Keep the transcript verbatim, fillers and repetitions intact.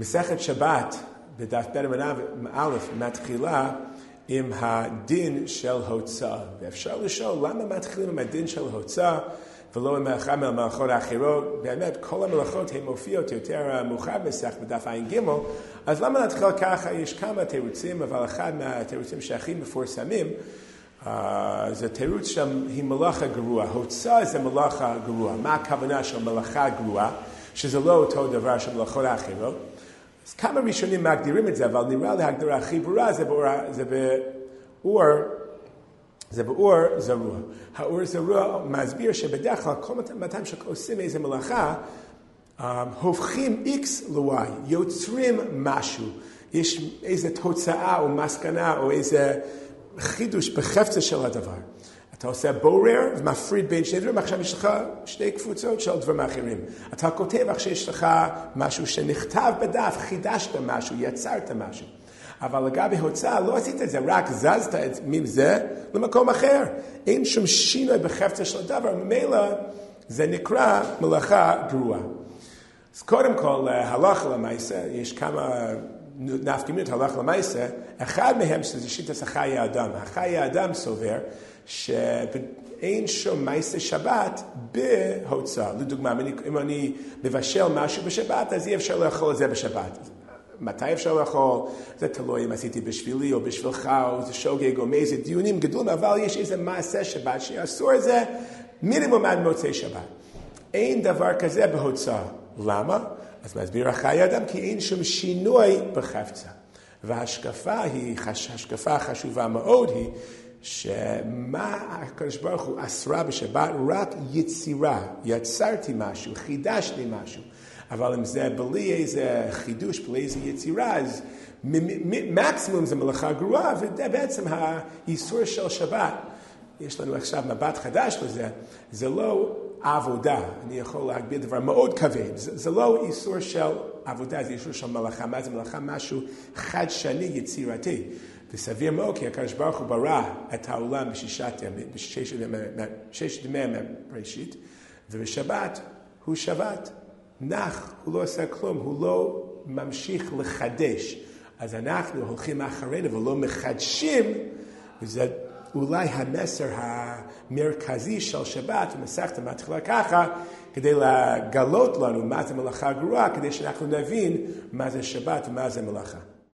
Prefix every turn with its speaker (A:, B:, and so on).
A: מסכת שבת, בדף ב' א', מתחילה עם הדין של הוצאה. ואפשר לשאול למה מתחילים עם הדין של הוצאה, ולא עם אחד מהמלאכות האחרות. באמת, כל המלאכות הן מופיעות יותר מאוחר בסך בדף עין ג', אז למה נתחיל ככה? יש כמה תירוצים, אבל אחד מהתירוצים שהכי מפורסמים, uh, זה תירוץ שהיא מלאכה גרועה. הוצאה זה מלאכה גרועה. מה הכוונה של מלאכה גרועה? שזה לא אותו דבר של מלאכות האחרות. אז כמה ראשונים מגדירים את זה, אבל נראה לי ההגדרה הכי ברורה זה באור, זה באור, זה באור זרוע. האור זרוע מסביר שבדרך כלל כל מתי שעושים איזה מלאכה, um, הופכים X ל-Y, יוצרים משהו. יש איזו תוצאה או מסקנה או איזה חידוש בחפצה של הדבר. אתה עושה בורר ומפריד בין שני דברים, עכשיו יש לך שתי קבוצות של דברים אחרים. אתה כותב עכשיו יש לך משהו שנכתב בדף, חידשת משהו, יצרת משהו. אבל לגבי הוצאה לא עשית את זה, רק זזת את מזה למקום אחר. אין שום שינוי בחפצה של הדבר, ממילא זה נקרא מלאכה גרועה. אז קודם כל, הלכה למעשה, יש כמה נפקמינות הלכה למעשה, אחד מהם שזה שיטת חיי האדם. חיי האדם סובר שאין שום מעשה שבת בהוצאה. לדוגמה, אם אני מבשל משהו בשבת, אז אי אפשר לאכול את זה בשבת. מתי אפשר לאכול? זה תלוי אם עשיתי בשבילי או בשבילך, או זה שוגג או מאיזה דיונים גדולים, אבל יש איזה מעשה שבת שאסור את זה מינימום עד מוצאי שבת. אין דבר כזה בהוצאה. למה? אז מסביר החיי האדם, כי אין שום שינוי בחפצה. וההשקפה היא, השקפה חשובה מאוד היא, שמה הקדוש ברוך הוא אסרה בשבת? רק יצירה. יצרתי משהו, חידשתי משהו. אבל אם זה בלי איזה חידוש, בלי איזה יצירה, אז מקסימום זה מלאכה גרועה, וזה בעצם האיסור של שבת. יש לנו עכשיו מבט חדש לזה, זה לא עבודה. אני יכול להגביר דבר מאוד כבד. זה, זה לא איסור של עבודה, זה איסור של מלאכה. מה זה מלאכה? משהו חדשני, יצירתי. וסביר מאוד, כי הקדוש ברוך הוא ברא את העולם בששת ימים, בששת ימי בראשית, ובשבת הוא שבת. נח, הוא לא עושה כלום, הוא לא ממשיך לחדש. אז אנחנו הולכים אחרינו ולא מחדשים, וזה אולי המסר המרכזי של שבת, ומסכת מתחילה ככה, כדי לגלות לנו מה זה מלאכה גרועה, כדי שאנחנו נבין מה זה שבת ומה זה מלאכה.